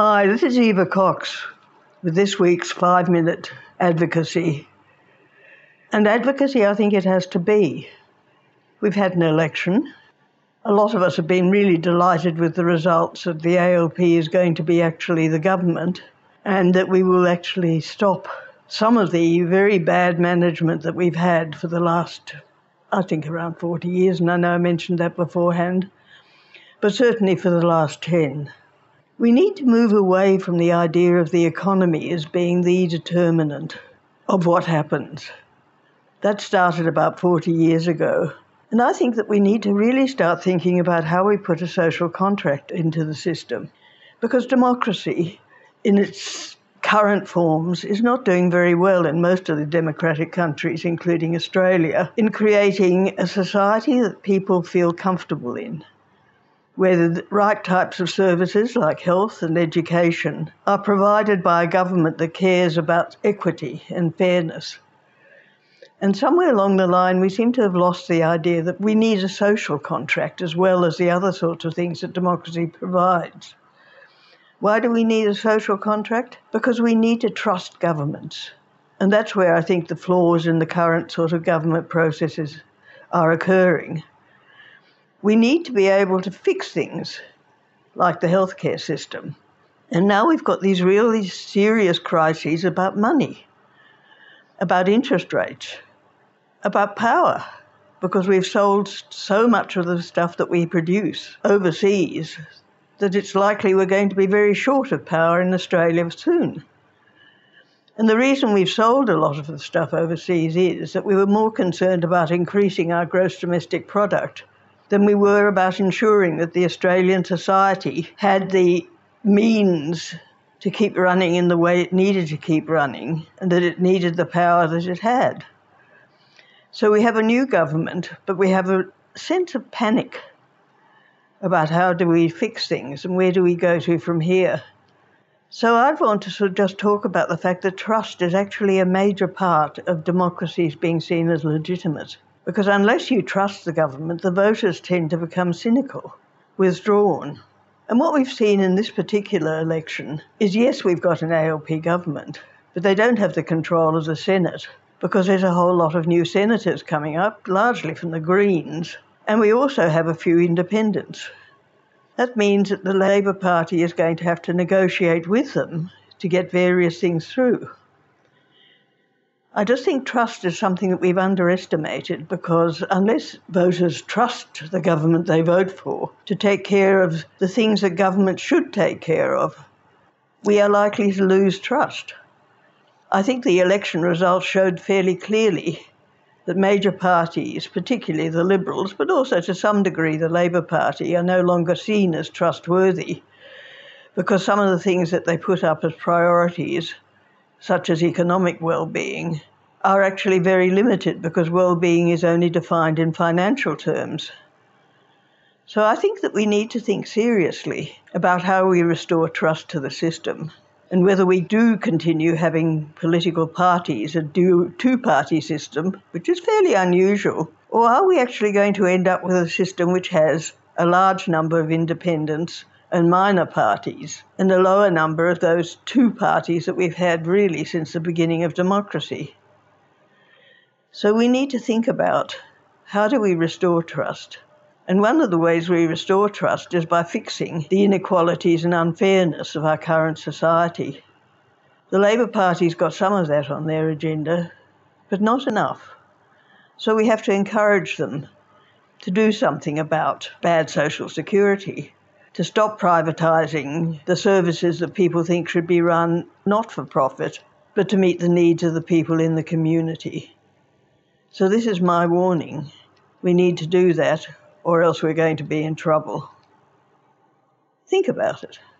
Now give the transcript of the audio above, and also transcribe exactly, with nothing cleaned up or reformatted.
Hi, this is Eva Cox with this week's five-minute advocacy. And advocacy, I think it has to be. We've had an election. A lot of us have been really delighted with the results that the A L P is going to be actually the government and that we will actually stop some of the very bad management that we've had for the last, I think, around forty years, and I know I mentioned that beforehand, but certainly for the last ten. We need to move away from the idea of the economy as being the determinant of what happens. That started about forty years ago. And I think that we need to really start thinking about how we put a social contract into the system. Because democracy, in its current forms, is not doing very well in most of the democratic countries, including Australia, in creating a society that people feel comfortable in, where the right types of services like health and education are provided by a government that cares about equity and fairness. And somewhere along the line, we seem to have lost the idea that we need a social contract as well as the other sorts of things that democracy provides. Why do we need a social contract? Because we need to trust governments. And that's where I think the flaws in the current sort of government processes are occurring. We need to be able to fix things like the healthcare system. And now we've got these really serious crises about money, about interest rates, about power, because we've sold so much of the stuff that we produce overseas that it's likely we're going to be very short of power in Australia soon. And the reason we've sold a lot of the stuff overseas is that we were more concerned about increasing our gross domestic product than we were about ensuring that the Australian society had the means to keep running in the way it needed to keep running and that it needed the power that it had. So we have a new government, but we have a sense of panic about how do we fix things and where do we go to from here. So I want to sort of just talk about the fact that trust is actually a major part of democracies being seen as legitimate. Because unless you trust the government, the voters tend to become cynical, withdrawn. And what we've seen in this particular election is, yes, we've got an A L P government, but they don't have the control of the Senate because there's a whole lot of new senators coming up, largely from the Greens, and we also have a few independents. That means that the Labor Party is going to have to negotiate with them to get various things through. I just think trust is something that we've underestimated because unless voters trust the government they vote for to take care of the things that government should take care of, we are likely to lose trust. I think the election results showed fairly clearly that major parties, particularly the Liberals, but also to some degree the Labor Party, are no longer seen as trustworthy because some of the things that they put up as priorities, such as economic well-being, are actually very limited because well-being is only defined in financial terms. So I think that we need to think seriously about how we restore trust to the system and whether we do continue having political parties, a two-party system, which is fairly unusual, or are we actually going to end up with a system which has a large number of independents and minor parties, and a lower number of those two parties that we've had really since the beginning of democracy. So we need to think about how do we restore trust. And one of the ways we restore trust is by fixing the inequalities and unfairness of our current society. The Labor Party's got some of that on their agenda, but not enough. So we have to encourage them to do something about bad social security, to stop privatising the services that people think should be run not for profit, but to meet the needs of the people in the community. So this is my warning. We need to do that, or else we're going to be in trouble. Think about it.